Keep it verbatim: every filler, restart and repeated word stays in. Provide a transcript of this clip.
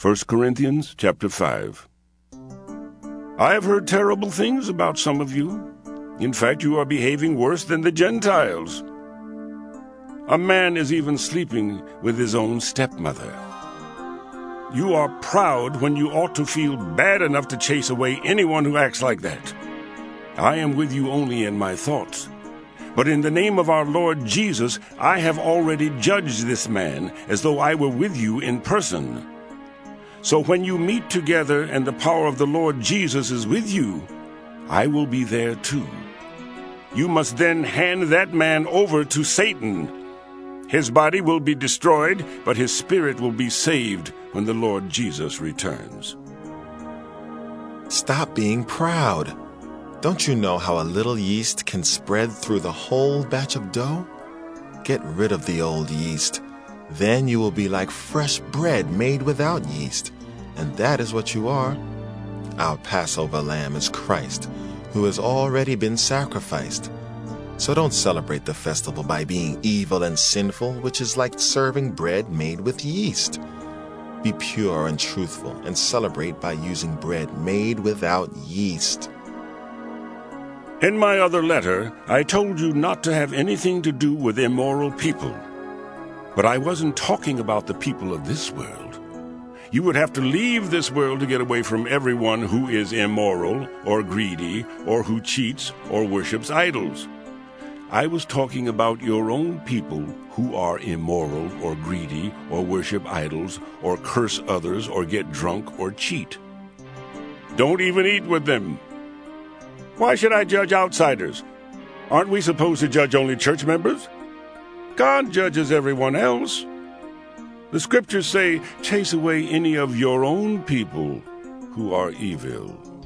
First Corinthians chapter five. I have heard terrible things about some of you. In fact, you are behaving worse than the Gentiles. A man is even sleeping with his own stepmother. You are proud when you ought to feel bad enough to chase away anyone who acts like that. I am with you only in my thoughts. But in the name of our Lord Jesus, I have already judged this man as though I were with you in person. So when you meet together and the power of the Lord Jesus is with you, I will be there too. You must then hand that man over to Satan. His body will be destroyed, but his spirit will be saved when the Lord Jesus returns. Stop being proud. Don't you know how a little yeast can spread through the whole batch of dough? Get rid of the old yeast. Then you will be like fresh bread made without yeast. And that is what you are. Our Passover lamb is Christ, who has already been sacrificed. So don't celebrate the festival by being evil and sinful, which is like serving bread made with yeast. Be pure and truthful and celebrate by using bread made without yeast. In my other letter, I told you not to have anything to do with immoral people. But I wasn't talking about the people of this world. You would have to leave this world to get away from everyone who is immoral or greedy or who cheats or worships idols. I was talking about your own people who are immoral or greedy or worship idols or curse others or get drunk or cheat. Don't even eat with them. Why should I judge outsiders? Aren't we supposed to judge only church members? God judges everyone else. The scriptures say, chase away any of your own people who are evil.